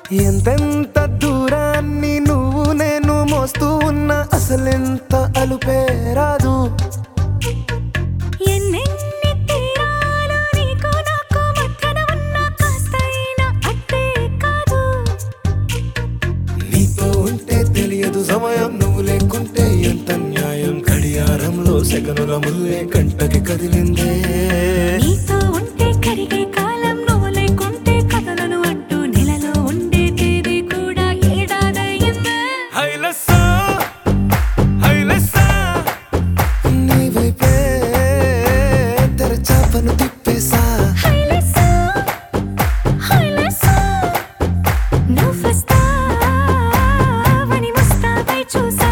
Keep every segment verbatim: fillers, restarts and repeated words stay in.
ఎంతెంత దూరాన్ని నువ్వు నేను మోస్తూ ఉన్నా అసలెంత అలుపే రాదు. ఎన్నెన్ని తీరాలు నీకు నాకు మధ్యన ఉన్నా కాస్తైనా అట్టే కాదు. నీతో ఉంటే తెలియదు సమయం, నువ్వు లేకుంటే ఎంత న్యాయం. గడియారంలో సెకనుల ముల్లే కంటకి కదిలిందే. నీతో ఉంటే కరిగే కాలం, నువ్వు లేకుంటే కథలను అంటూ నెలలో ఉండే తేదీ కూడా ఏడాదయ్యిందే. హైలెస్సా హైలెస్సా నీ వైపే తెరచాపను తిప్పేసా. హైలెస్సా హైలెస్సా నువ్వొస్తావని ముస్తాబై చూసా.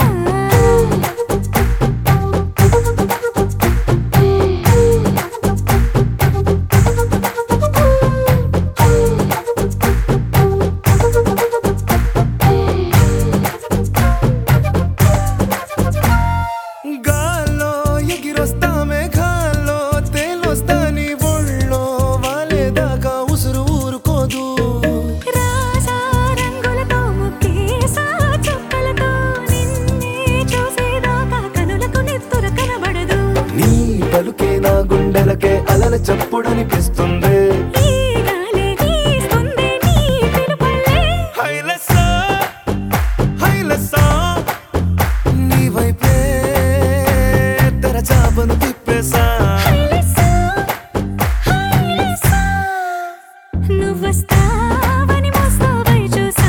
గాల్లో ఎగిరొస్తా మేఘాల్లో తేలొస్తా నీ ఒళ్ళో వాలేదాకా ఉసురు ఊరుకోదు. రాజా రంగులతో ముగ్గేసా చుక్కలతో నిన్నే చూసేదాకా కనులకు నెత్తుర కనబడదు. నీ పలుకే నా గుండెలకే అలల చప్పుడనిపిస్తుంది. ఈ గాలే వీస్తుంది నీ పిలుపులే. హైలెస్సా హైలెస్సా నీ వైపే తెరచాపను తిప్పేసా. హైలెస్సా హైలెస్సా నువ్వొస్తావని ముస్తాబై చూసా.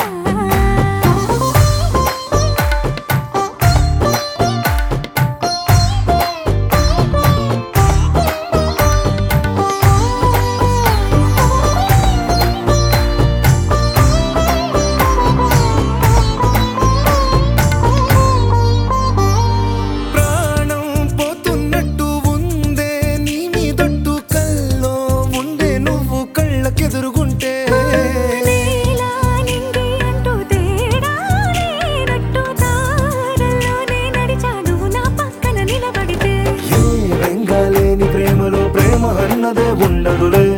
ప్రాణం పోతున్నట్టు ఉందే నీ మీదొట్టు కల్లో ఉండే నువ్వు కళ్ళకెదురుగుంటే. నేలా నింగి అంటూ తేడా లేనట్టు దారుల్లోనే నడిచా నువ్వు నా పక్కన నిలబడితే. ఏ బెంగాలేని ప్రేమలో ప్రేమ అన్నదే ఉండదులే.